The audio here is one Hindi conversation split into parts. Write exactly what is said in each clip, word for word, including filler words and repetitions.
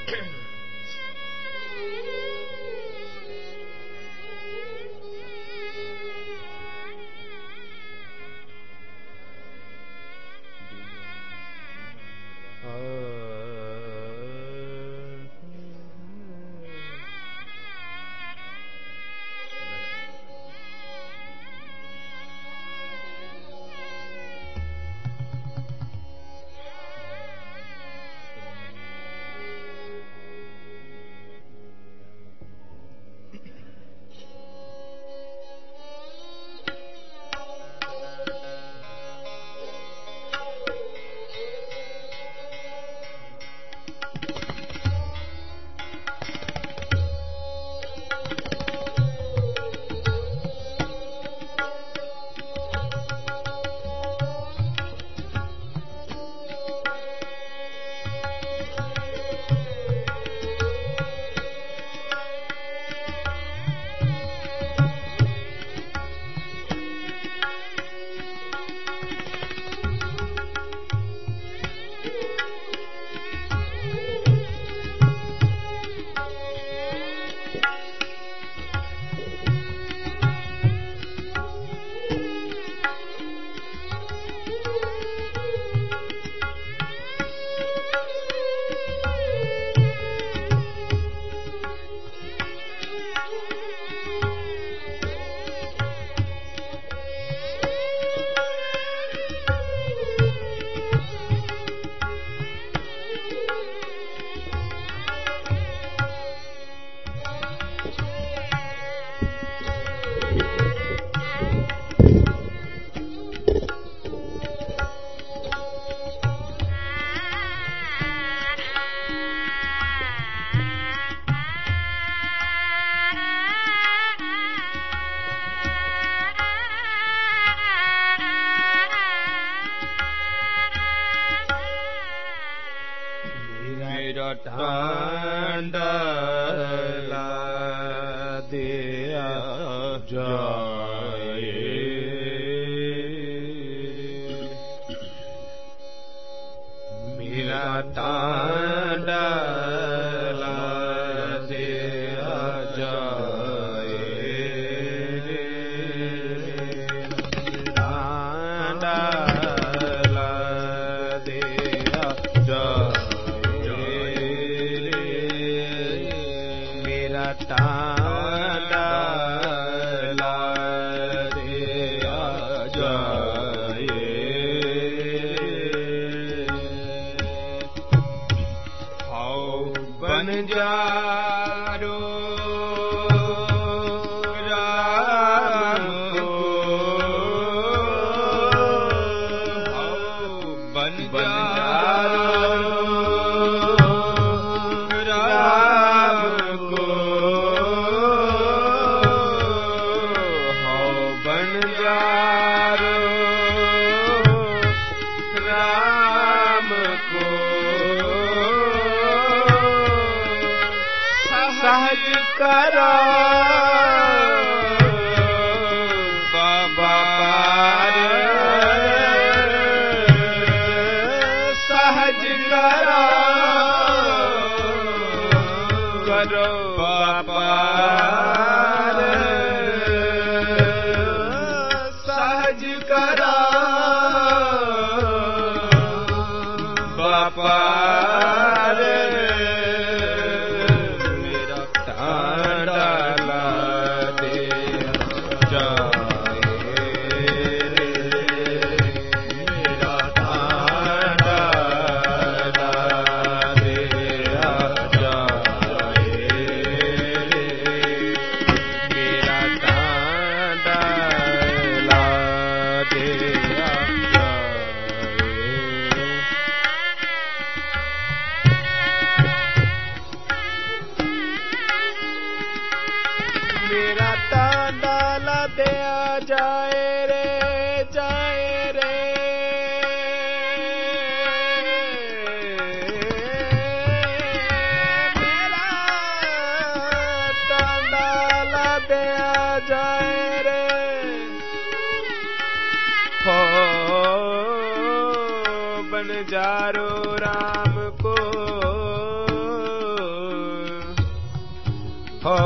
बन जारो राम को हो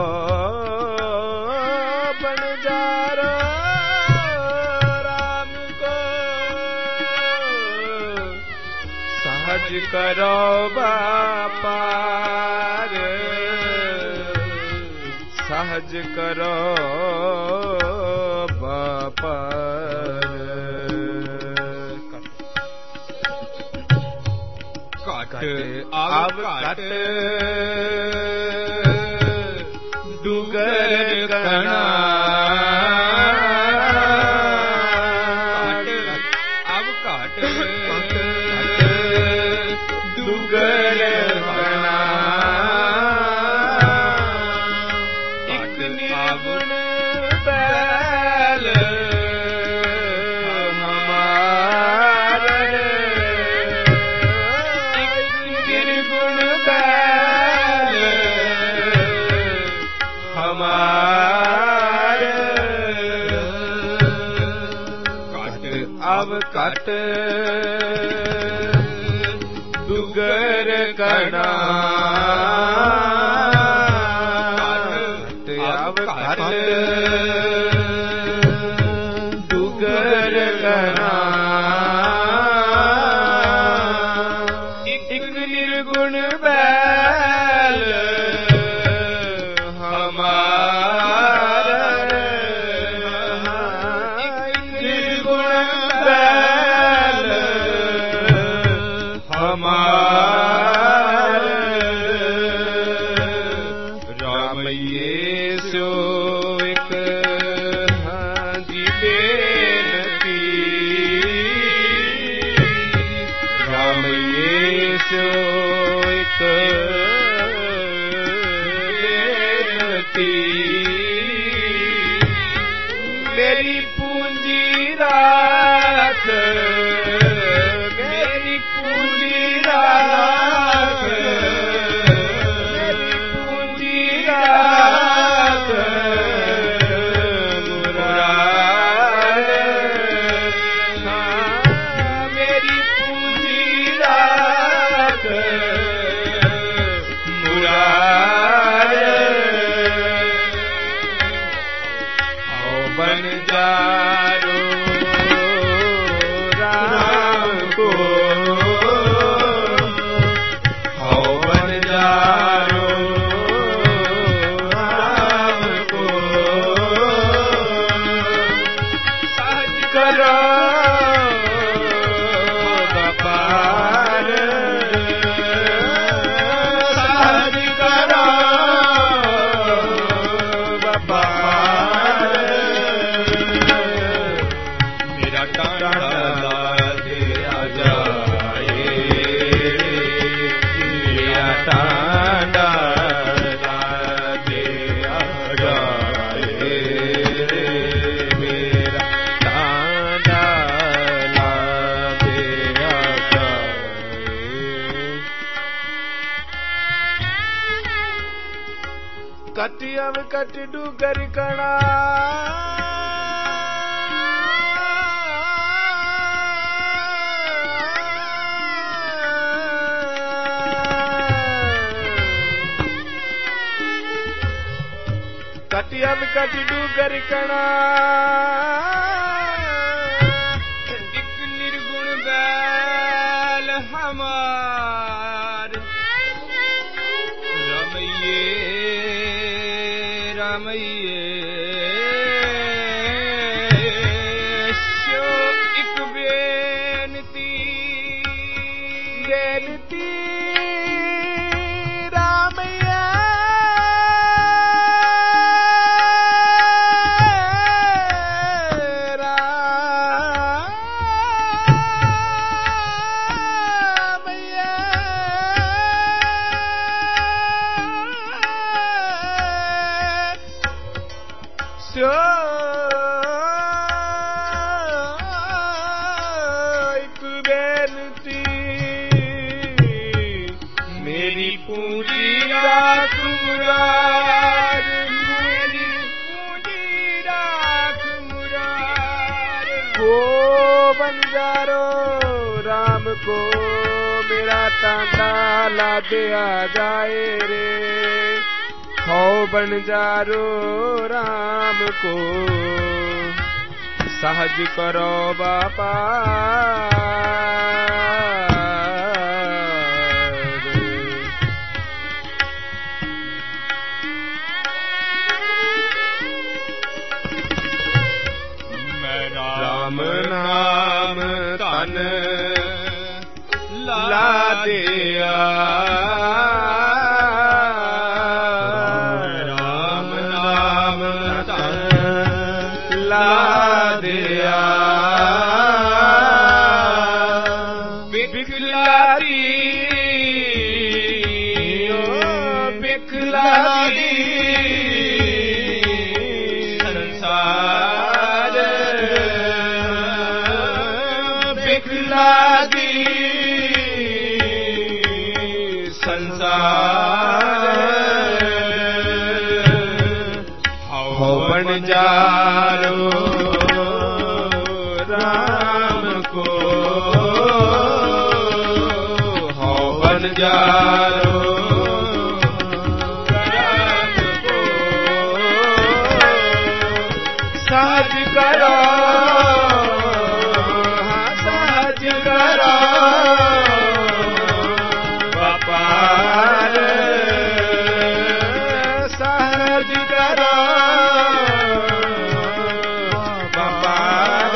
बनजारो राम को सहज करो बापार सहज करो बापार कट अब कट डुगर कणा अब कट डुगर कणा एक निर्गुण बैल हमारे एक निर्गुण बैल हमारे कट अब कट डुगर कणा अब कट डुगर कणा एक निर्गुण बैल हमारे एक निर्गुण बैल हमारे राम ये सो एक हाजी बेनती राम ये सो एक बेनती मेरी पूंजी राख मेरी पूंजी राख मेरी पूंजी राख मुरारे हाँ मेरी पूंजी राख मुरारे आओ बनजारो राम को आओ बनजारो राम को सहज करो बापार सहज करो बापार मेरा टांडा दे आ जाए मेरा टांडा दे आ जाए मेरा टांडा दे आ जाए कटी अब कट डुगर कणा कटी अब कट डुगर कणा एक निर्गुण बैल हमार रमैये रमैये सो एक बेनती बेनती रामैया रामैया सो एक बेनती मेरी पूंजी राख मुरार मेरी पूंजी राख मुरार को बनजारो राम को मेरा तांडा ला दे आ जाए रे हो बंजारो राम को सहज करो बापा राम नाम तन ला दिया राम नाम तन ला दिया बिखलाती बिखलाती संसार बिखलाती संसार हो बंजारो राम को हो बंजारो राम को सहज करो सहज करो बापार सहज करो बापार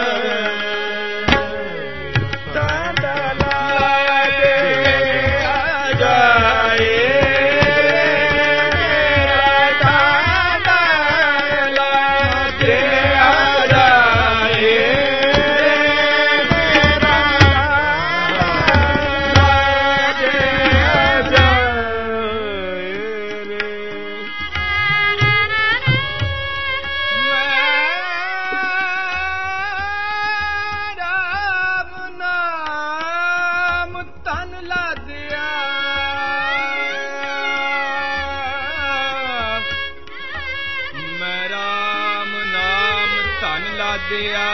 दिया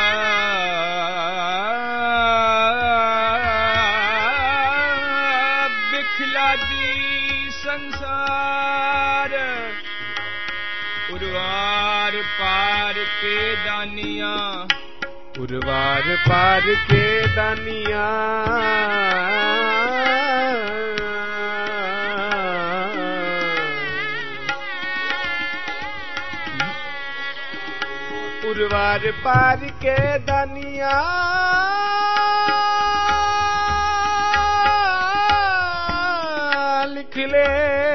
बिखला दी संसार उर्वार पार के दानिया उर्वार पार के दानिया उर्वार पार के दानिया लिख ले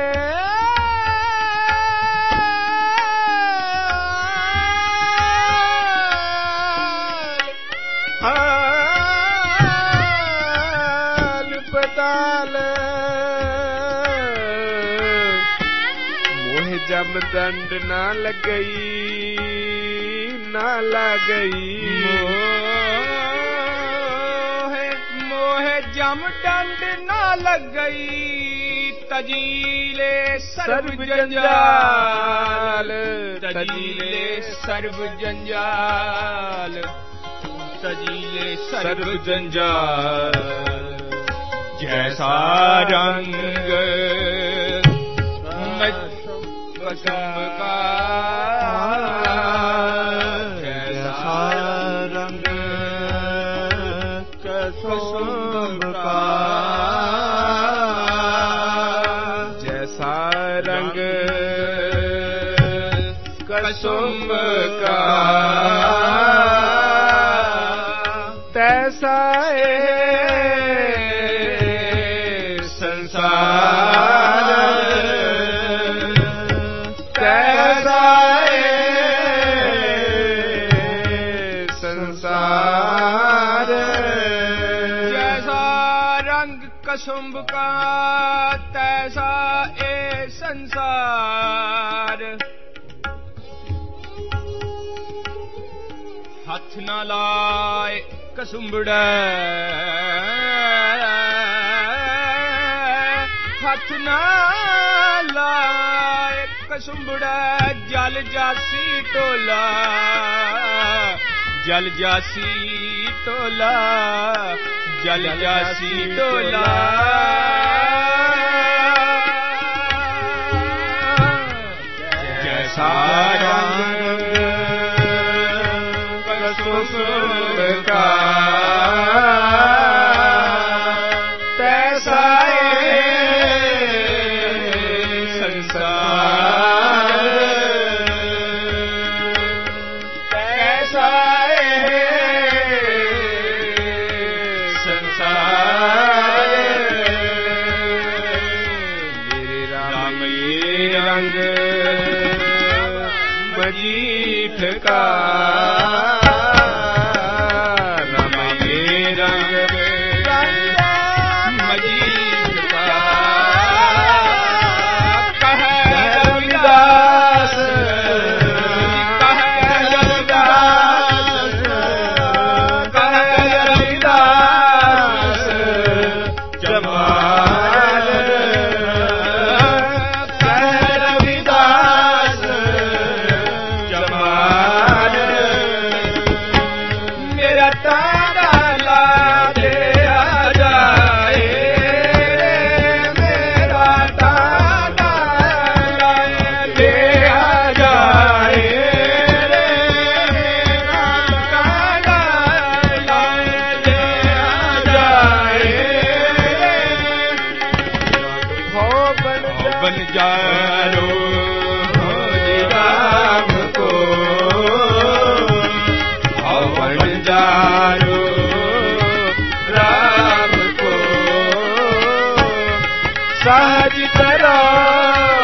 हाल पताल मोह जम दंड ना लग गई ना लग गई मोह मोह जम दंड ना लग गई तजीले सर्व जंजाल तजीले सर्व जंजाल तजीले सर्व जंजाल जैसा रंग कसम का कसुम्भ का जैसा रंग कसुम्भ का तैसा संसार तैसा संसार कसुम्भ का तैसा ए संसार हथ न लाए कसुम्भड़ा हथ न लाए कसुम्भड़ा जल जासी टोला जल जासी टोला जल जासी टोला सारा कसुर का तैसा संसार तैसा संसार मेरे राम ये रंग मजीठ का राम ये रंग मजीठ का कह रविदास कह रविदास कह रविदास जमाल कह रविदास जमाल मेरा ताना ला दे आ जाए मेरा ताना ला दे आ जाए मेरा ताना ला दे आ जाए हो बन जारो राम को हो बन जारो राम को सहज करो